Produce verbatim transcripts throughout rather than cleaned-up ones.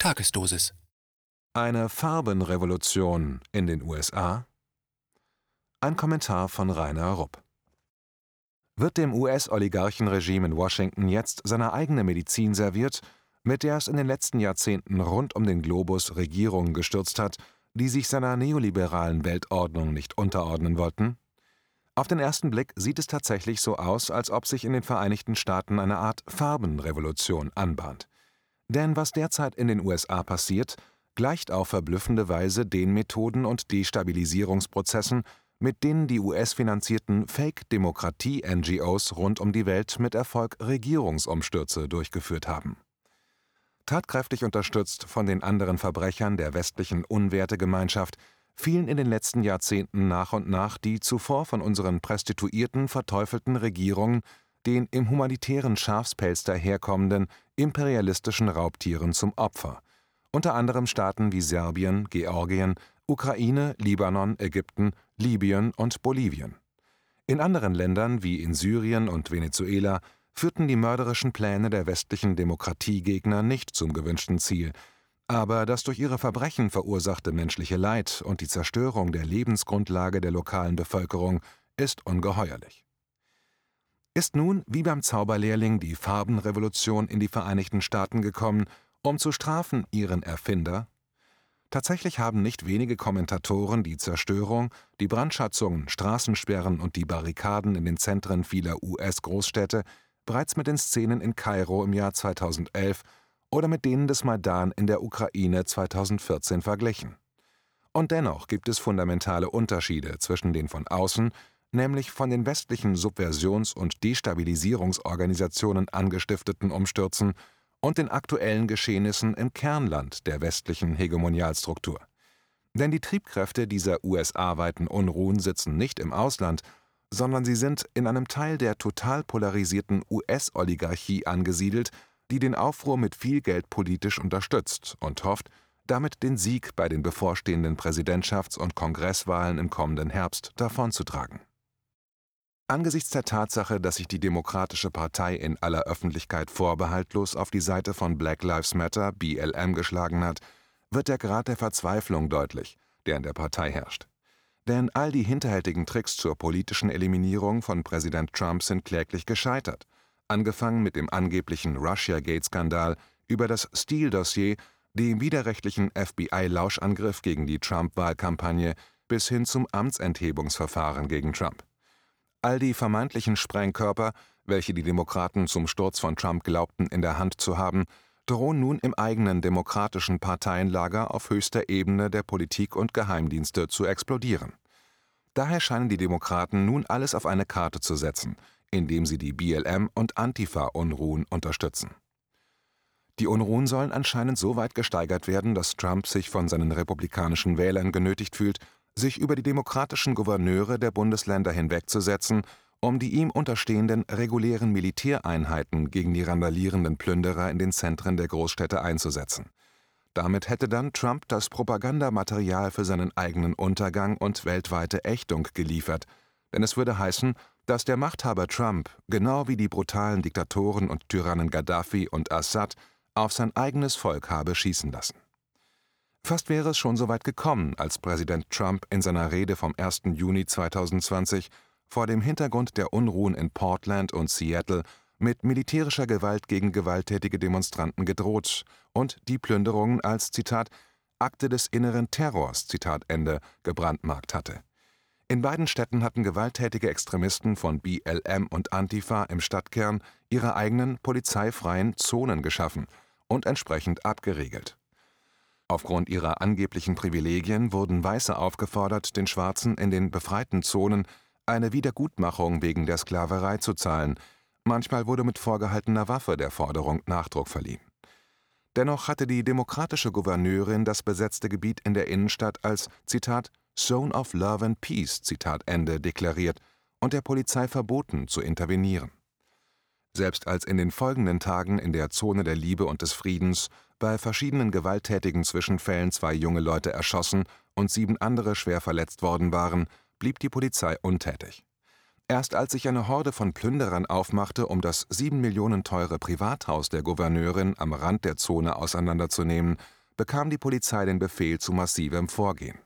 Tagesdosis. Eine Farbenrevolution in den U S A? Ein Kommentar von Rainer Rupp. Wird dem U S-Oligarchenregime in Washington jetzt seine eigene Medizin serviert, mit der es in den letzten Jahrzehnten rund um den Globus Regierungen gestürzt hat, die sich seiner neoliberalen Weltordnung nicht unterordnen wollten? Auf den ersten Blick sieht es tatsächlich so aus, als ob sich in den Vereinigten Staaten eine Art Farbenrevolution anbahnt. Denn was derzeit in den U S A passiert, gleicht auf verblüffende Weise den Methoden und Destabilisierungsprozessen, mit denen die U S-finanzierten Fake-Demokratie-N G Os rund um die Welt mit Erfolg Regierungsumstürze durchgeführt haben. Tatkräftig unterstützt von den anderen Verbrechern der westlichen Unwertegemeinschaft fielen in den letzten Jahrzehnten nach und nach die zuvor von unseren Prostituierten verteufelten Regierungen den im humanitären Schafspelz daherkommenden imperialistischen Raubtieren zum Opfer, unter anderem Staaten wie Serbien, Georgien, Ukraine, Libanon, Ägypten, Libyen und Bolivien. In anderen Ländern wie in Syrien und Venezuela führten die mörderischen Pläne der westlichen Demokratiegegner nicht zum gewünschten Ziel, aber das durch ihre Verbrechen verursachte menschliche Leid und die Zerstörung der Lebensgrundlage der lokalen Bevölkerung ist ungeheuerlich. Ist nun, wie beim Zauberlehrling, die Farbenrevolution in die Vereinigten Staaten gekommen, um zu strafen ihren Erfinder? Tatsächlich haben nicht wenige Kommentatoren die Zerstörung, die Brandschatzungen, Straßensperren und die Barrikaden in den Zentren vieler U S-Großstädte bereits mit den Szenen in Kairo im Jahr zweitausendelf oder mit denen des Maidan in der Ukraine zweitausendvierzehn verglichen. Und dennoch gibt es fundamentale Unterschiede zwischen den von außen, nämlich von den westlichen Subversions- und Destabilisierungsorganisationen angestifteten Umstürzen und den aktuellen Geschehnissen im Kernland der westlichen Hegemonialstruktur. Denn die Triebkräfte dieser U S A-weiten Unruhen sitzen nicht im Ausland, sondern sie sind in einem Teil der total polarisierten U S-Oligarchie angesiedelt, die den Aufruhr mit viel Geld politisch unterstützt und hofft, damit den Sieg bei den bevorstehenden Präsidentschafts- und Kongresswahlen im kommenden Herbst davonzutragen. Angesichts der Tatsache, dass sich die Demokratische Partei in aller Öffentlichkeit vorbehaltlos auf die Seite von Black Lives Matter B L M geschlagen hat, wird der Grad der Verzweiflung deutlich, der in der Partei herrscht. Denn all die hinterhältigen Tricks zur politischen Eliminierung von Präsident Trump sind kläglich gescheitert, angefangen mit dem angeblichen Russiagate-Skandal über das Steele-Dossier, dem widerrechtlichen F B I-Lauschangriff gegen die Trump-Wahlkampagne bis hin zum Amtsenthebungsverfahren gegen Trump. All die vermeintlichen Sprengkörper, welche die Demokraten zum Sturz von Trump glaubten in der Hand zu haben, drohen nun im eigenen demokratischen Parteienlager auf höchster Ebene der Politik und Geheimdienste zu explodieren. Daher scheinen die Demokraten nun alles auf eine Karte zu setzen, indem sie die B L M- und Antifa-Unruhen unterstützen. Die Unruhen sollen anscheinend so weit gesteigert werden, dass Trump sich von seinen republikanischen Wählern genötigt fühlt, sich über die demokratischen Gouverneure der Bundesländer hinwegzusetzen, um die ihm unterstehenden regulären Militäreinheiten gegen die randalierenden Plünderer in den Zentren der Großstädte einzusetzen. Damit hätte dann Trump das Propagandamaterial für seinen eigenen Untergang und weltweite Ächtung geliefert, denn es würde heißen, dass der Machthaber Trump, genau wie die brutalen Diktatoren und Tyrannen Gaddafi und Assad, auf sein eigenes Volk habe schießen lassen. Fast wäre es schon so weit gekommen, als Präsident Trump in seiner Rede vom ersten Juni zweitausendzwanzig vor dem Hintergrund der Unruhen in Portland und Seattle mit militärischer Gewalt gegen gewalttätige Demonstranten gedroht und die Plünderungen als, Zitat, Akte des inneren Terrors, Zitat Ende, gebrandmarkt hatte. In beiden Städten hatten gewalttätige Extremisten von B L M und Antifa im Stadtkern ihre eigenen polizeifreien Zonen geschaffen und entsprechend abgeriegelt. Aufgrund ihrer angeblichen Privilegien wurden Weiße aufgefordert, den Schwarzen in den befreiten Zonen eine Wiedergutmachung wegen der Sklaverei zu zahlen. Manchmal wurde mit vorgehaltener Waffe der Forderung Nachdruck verliehen. Dennoch hatte die demokratische Gouverneurin das besetzte Gebiet in der Innenstadt als, Zitat, Zone of Love and Peace, Zitat Ende, deklariert und der Polizei verboten, zu intervenieren. Selbst als in den folgenden Tagen in der Zone der Liebe und des Friedens bei verschiedenen gewalttätigen Zwischenfällen zwei junge Leute erschossen und sieben andere schwer verletzt worden waren, blieb die Polizei untätig. Erst als sich eine Horde von Plünderern aufmachte, um das sieben Millionen teure Privathaus der Gouverneurin am Rand der Zone auseinanderzunehmen, bekam die Polizei den Befehl zu massivem Vorgehen.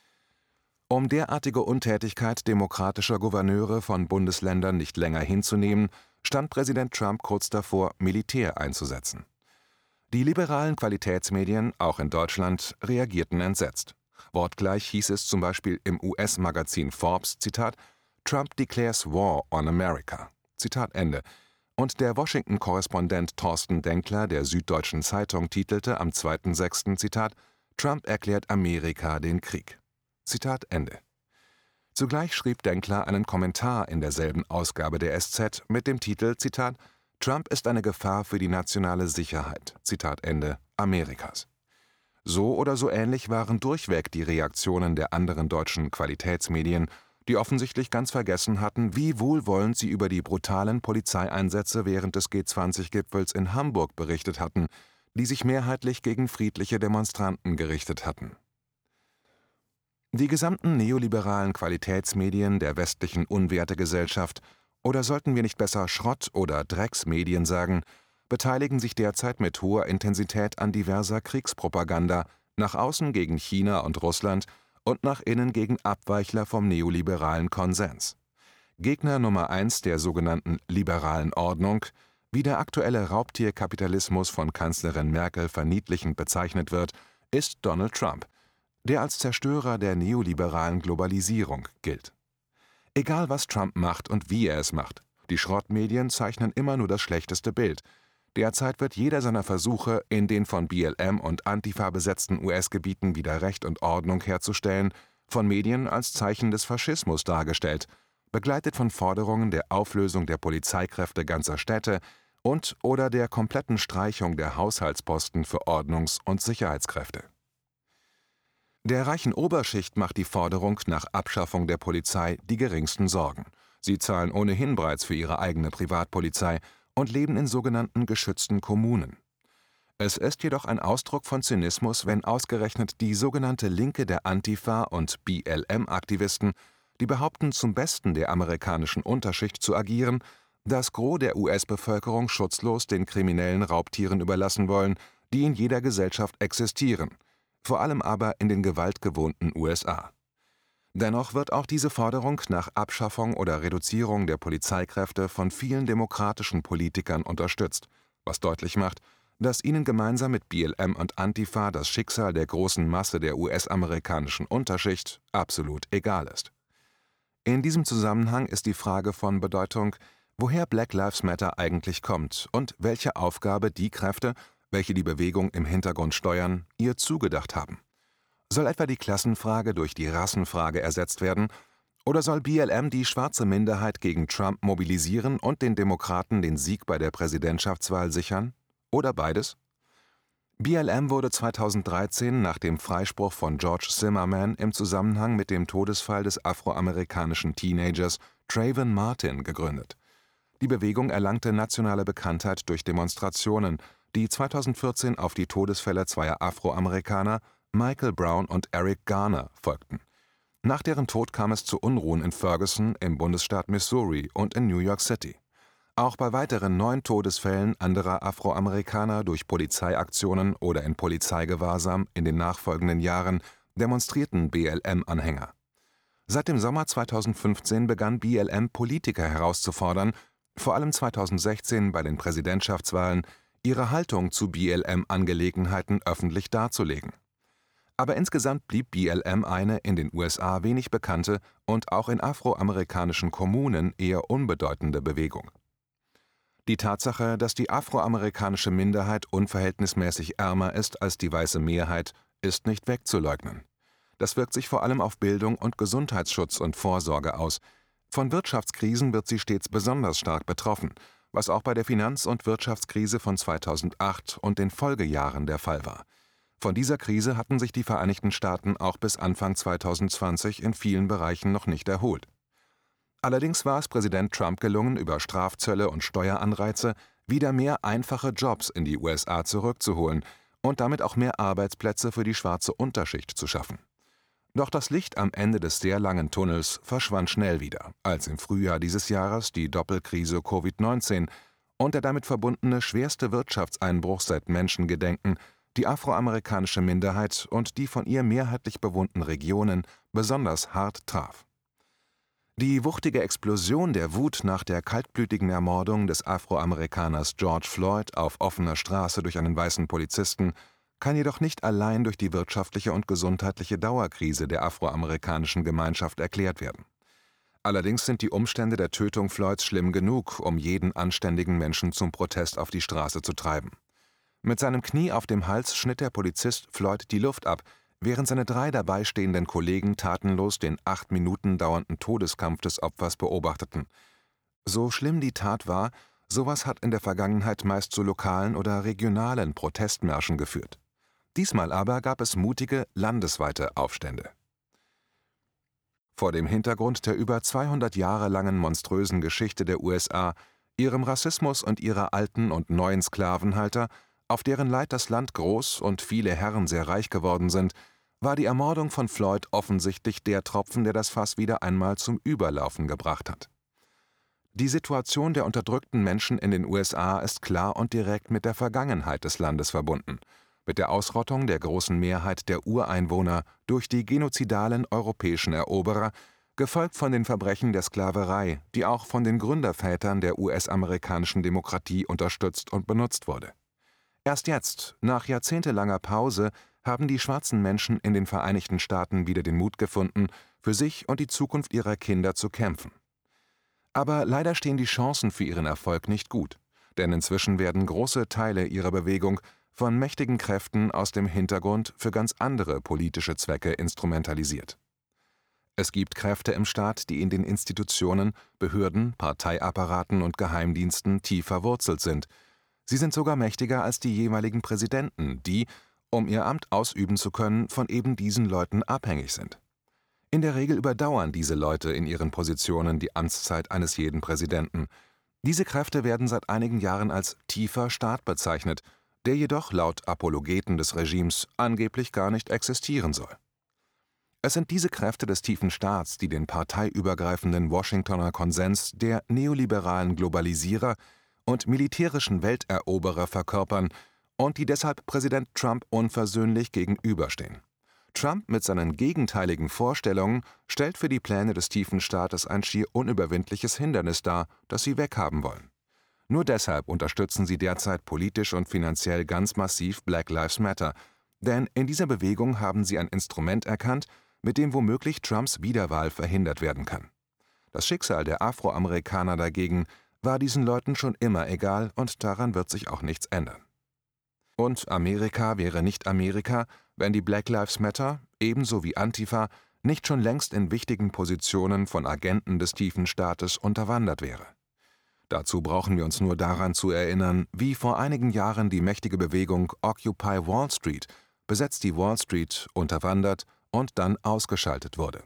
Um derartige Untätigkeit demokratischer Gouverneure von Bundesländern nicht länger hinzunehmen, stand Präsident Trump kurz davor, Militär einzusetzen. Die liberalen Qualitätsmedien, auch in Deutschland, reagierten entsetzt. Wortgleich hieß es zum Beispiel im U S-Magazin Forbes, Zitat, Trump declares war on America, Zitat Ende. Und der Washington-Korrespondent Thorsten Denkler der Süddeutschen Zeitung titelte am zweiten sechsten Zitat, Trump erklärt Amerika den Krieg. Zitat Ende. Zugleich schrieb Denkler einen Kommentar in derselben Ausgabe der S Z mit dem Titel, Zitat, Trump ist eine Gefahr für die nationale Sicherheit, Zitat Ende, Amerikas. So oder so ähnlich waren durchweg die Reaktionen der anderen deutschen Qualitätsmedien, die offensichtlich ganz vergessen hatten, wie wohlwollend sie über die brutalen Polizeieinsätze während des G zwanzig Gipfels in Hamburg berichtet hatten, die sich mehrheitlich gegen friedliche Demonstranten gerichtet hatten. Die gesamten neoliberalen Qualitätsmedien der westlichen Unwertegesellschaft, oder sollten wir nicht besser Schrott- oder Drecksmedien sagen, beteiligen sich derzeit mit hoher Intensität an diverser Kriegspropaganda, nach außen gegen China und Russland und nach innen gegen Abweichler vom neoliberalen Konsens. Gegner Nummer eins der sogenannten liberalen Ordnung, wie der aktuelle Raubtierkapitalismus von Kanzlerin Merkel verniedlichend bezeichnet wird, ist Donald Trump, der als Zerstörer der neoliberalen Globalisierung gilt. Egal was Trump macht und wie er es macht, die Schrottmedien zeichnen immer nur das schlechteste Bild. Derzeit wird jeder seiner Versuche, in den von B L M und Antifa besetzten U S-Gebieten wieder Recht und Ordnung herzustellen, von Medien als Zeichen des Faschismus dargestellt, begleitet von Forderungen der Auflösung der Polizeikräfte ganzer Städte und oder der kompletten Streichung der Haushaltsposten für Ordnungs- und Sicherheitskräfte. Der reichen Oberschicht macht die Forderung nach Abschaffung der Polizei die geringsten Sorgen. Sie zahlen ohnehin bereits für ihre eigene Privatpolizei und leben in sogenannten geschützten Kommunen. Es ist jedoch ein Ausdruck von Zynismus, wenn ausgerechnet die sogenannte Linke der Antifa und B L M-Aktivisten, die behaupten, zum Besten der amerikanischen Unterschicht zu agieren, das Gros der U S-Bevölkerung schutzlos den kriminellen Raubtieren überlassen wollen, die in jeder Gesellschaft existieren, vor allem aber in den gewaltgewohnten U S A. Dennoch wird auch diese Forderung nach Abschaffung oder Reduzierung der Polizeikräfte von vielen demokratischen Politikern unterstützt, was deutlich macht, dass ihnen gemeinsam mit B L M und Antifa das Schicksal der großen Masse der U S-amerikanischen Unterschicht absolut egal ist. In diesem Zusammenhang ist die Frage von Bedeutung, woher Black Lives Matter eigentlich kommt und welche Aufgabe die Kräfte, welche die Bewegung im Hintergrund steuern, ihr zugedacht haben. Soll etwa die Klassenfrage durch die Rassenfrage ersetzt werden, oder soll B L M die schwarze Minderheit gegen Trump mobilisieren und den Demokraten den Sieg bei der Präsidentschaftswahl sichern? Oder beides? B L M wurde zweitausenddreizehn nach dem Freispruch von George Zimmerman im Zusammenhang mit dem Todesfall des afroamerikanischen Teenagers Trayvon Martin gegründet. Die Bewegung erlangte nationale Bekanntheit durch Demonstrationen, die zweitausendvierzehn auf die Todesfälle zweier Afroamerikaner, Michael Brown und Eric Garner, folgten. Nach deren Tod kam es zu Unruhen in Ferguson im Bundesstaat Missouri und in New York City. Auch bei weiteren neun Todesfällen anderer Afroamerikaner durch Polizeiaktionen oder in Polizeigewahrsam in den nachfolgenden Jahren demonstrierten B L M-Anhänger. Seit dem Sommer zweitausendfünfzehn begann B L M Politiker herauszufordern, vor allem zweitausendsechzehn bei den Präsidentschaftswahlen, ihre Haltung zu B L M-Angelegenheiten öffentlich darzulegen. Aber insgesamt blieb B L M eine in den U S A wenig bekannte und auch in afroamerikanischen Kommunen eher unbedeutende Bewegung. Die Tatsache, dass die afroamerikanische Minderheit unverhältnismäßig ärmer ist als die weiße Mehrheit, ist nicht wegzuleugnen. Das wirkt sich vor allem auf Bildung und Gesundheitsschutz und Vorsorge aus. Von Wirtschaftskrisen wird sie stets besonders stark betroffen, was auch bei der Finanz- und Wirtschaftskrise von zweitausendacht und den Folgejahren der Fall war. Von dieser Krise hatten sich die Vereinigten Staaten auch bis Anfang zweitausendzwanzig in vielen Bereichen noch nicht erholt. Allerdings war es Präsident Trump gelungen, über Strafzölle und Steueranreize wieder mehr einfache Jobs in die U S A zurückzuholen und damit auch mehr Arbeitsplätze für die schwarze Unterschicht zu schaffen. Doch das Licht am Ende des sehr langen Tunnels verschwand schnell wieder, als im Frühjahr dieses Jahres die Doppelkrise Covid neunzehn und der damit verbundene schwerste Wirtschaftseinbruch seit Menschengedenken die afroamerikanische Minderheit und die von ihr mehrheitlich bewohnten Regionen besonders hart traf. Die wuchtige Explosion der Wut nach der kaltblütigen Ermordung des Afroamerikaners George Floyd auf offener Straße durch einen weißen Polizisten kann jedoch nicht allein durch die wirtschaftliche und gesundheitliche Dauerkrise der afroamerikanischen Gemeinschaft erklärt werden. Allerdings sind die Umstände der Tötung Floyds schlimm genug, um jeden anständigen Menschen zum Protest auf die Straße zu treiben. Mit seinem Knie auf dem Hals schnitt der Polizist Floyd die Luft ab, während seine drei dabei stehenden Kollegen tatenlos den acht Minuten dauernden Todeskampf des Opfers beobachteten. So schlimm die Tat war, sowas hat in der Vergangenheit meist zu lokalen oder regionalen Protestmärschen geführt. Diesmal aber gab es mutige, landesweite Aufstände. Vor dem Hintergrund der über zweihundert Jahre langen monströsen Geschichte der U S A, ihrem Rassismus und ihrer alten und neuen Sklavenhalter, auf deren Leid das Land groß und viele Herren sehr reich geworden sind, war die Ermordung von Floyd offensichtlich der Tropfen, der das Fass wieder einmal zum Überlaufen gebracht hat. Die Situation der unterdrückten Menschen in den U S A ist klar und direkt mit der Vergangenheit des Landes verbunden, mit der Ausrottung der großen Mehrheit der Ureinwohner durch die genozidalen europäischen Eroberer, gefolgt von den Verbrechen der Sklaverei, die auch von den Gründervätern der U S-amerikanischen Demokratie unterstützt und benutzt wurde. Erst jetzt, nach jahrzehntelanger Pause, haben die schwarzen Menschen in den Vereinigten Staaten wieder den Mut gefunden, für sich und die Zukunft ihrer Kinder zu kämpfen. Aber leider stehen die Chancen für ihren Erfolg nicht gut, denn inzwischen werden große Teile ihrer Bewegung von mächtigen Kräften aus dem Hintergrund für ganz andere politische Zwecke instrumentalisiert. Es gibt Kräfte im Staat, die in den Institutionen, Behörden, Parteiapparaten und Geheimdiensten tief verwurzelt sind. Sie sind sogar mächtiger als die jeweiligen Präsidenten, die, um ihr Amt ausüben zu können, von eben diesen Leuten abhängig sind. In der Regel überdauern diese Leute in ihren Positionen die Amtszeit eines jeden Präsidenten. Diese Kräfte werden seit einigen Jahren als tiefer Staat bezeichnet, der jedoch laut Apologeten des Regimes angeblich gar nicht existieren soll. Es sind diese Kräfte des tiefen Staats, die den parteiübergreifenden Washingtoner Konsens der neoliberalen Globalisierer und militärischen Welteroberer verkörpern und die deshalb Präsident Trump unversöhnlich gegenüberstehen. Trump mit seinen gegenteiligen Vorstellungen stellt für die Pläne des tiefen Staates ein schier unüberwindliches Hindernis dar, das sie weghaben wollen. Nur deshalb unterstützen sie derzeit politisch und finanziell ganz massiv Black Lives Matter, denn in dieser Bewegung haben sie ein Instrument erkannt, mit dem womöglich Trumps Wiederwahl verhindert werden kann. Das Schicksal der Afroamerikaner dagegen war diesen Leuten schon immer egal und daran wird sich auch nichts ändern. Und Amerika wäre nicht Amerika, wenn die Black Lives Matter, ebenso wie Antifa, nicht schon längst in wichtigen Positionen von Agenten des tiefen Staates unterwandert wäre. Dazu brauchen wir uns nur daran zu erinnern, wie vor einigen Jahren die mächtige Bewegung Occupy Wall Street, besetzt die Wall Street, unterwandert und dann ausgeschaltet wurde.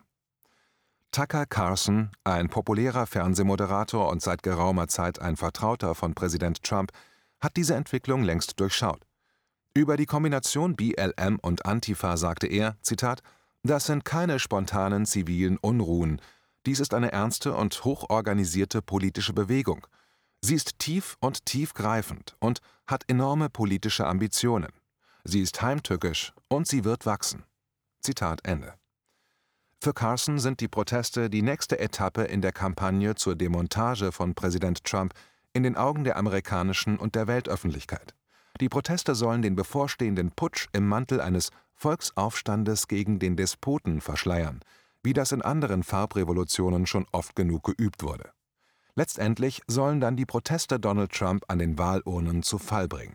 Tucker Carlson, ein populärer Fernsehmoderator und seit geraumer Zeit ein Vertrauter von Präsident Trump, hat diese Entwicklung längst durchschaut. Über die Kombination B L M und Antifa sagte er, Zitat, »Das sind keine spontanen zivilen Unruhen. Dies ist eine ernste und hochorganisierte politische Bewegung. Sie ist tief und tiefgreifend und hat enorme politische Ambitionen. Sie ist heimtückisch und sie wird wachsen.« Zitat Ende. Für Carlson sind die Proteste die nächste Etappe in der Kampagne zur Demontage von Präsident Trump in den Augen der amerikanischen und der Weltöffentlichkeit. Die Proteste sollen den bevorstehenden Putsch im Mantel eines Volksaufstandes gegen den Despoten verschleiern, wie das in anderen Farbrevolutionen schon oft genug geübt wurde. Letztendlich sollen dann die Proteste Donald Trump an den Wahlurnen zu Fall bringen.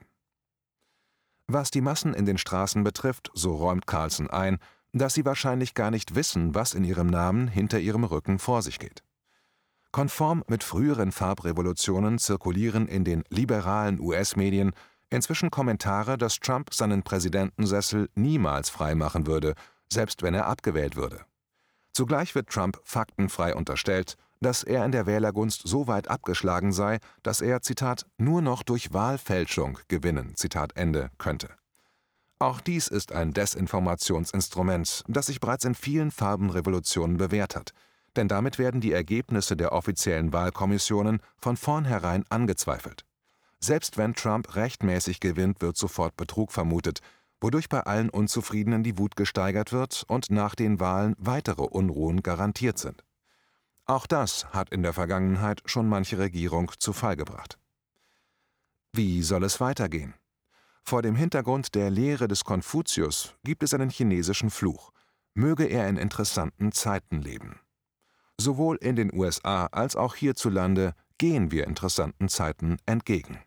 Was die Massen in den Straßen betrifft, so räumt Carlson ein, dass sie wahrscheinlich gar nicht wissen, was in ihrem Namen hinter ihrem Rücken vor sich geht. Konform mit früheren Farbrevolutionen zirkulieren in den liberalen U S-Medien inzwischen Kommentare, dass Trump seinen Präsidentensessel niemals freimachen würde, selbst wenn er abgewählt würde. Zugleich wird Trump faktenfrei unterstellt, dass er in der Wählergunst so weit abgeschlagen sei, dass er, Zitat, nur noch durch Wahlfälschung gewinnen, Zitat Ende, könnte. Auch dies ist ein Desinformationsinstrument, das sich bereits in vielen Farbenrevolutionen bewährt hat, denn damit werden die Ergebnisse der offiziellen Wahlkommissionen von vornherein angezweifelt. Selbst wenn Trump rechtmäßig gewinnt, wird sofort Betrug vermutet, wodurch bei allen Unzufriedenen die Wut gesteigert wird und nach den Wahlen weitere Unruhen garantiert sind. Auch das hat in der Vergangenheit schon manche Regierung zu Fall gebracht. Wie soll es weitergehen? Vor dem Hintergrund der Lehre des Konfuzius gibt es einen chinesischen Fluch: Möge er in interessanten Zeiten leben. Sowohl in den U S A als auch hierzulande gehen wir interessanten Zeiten entgegen.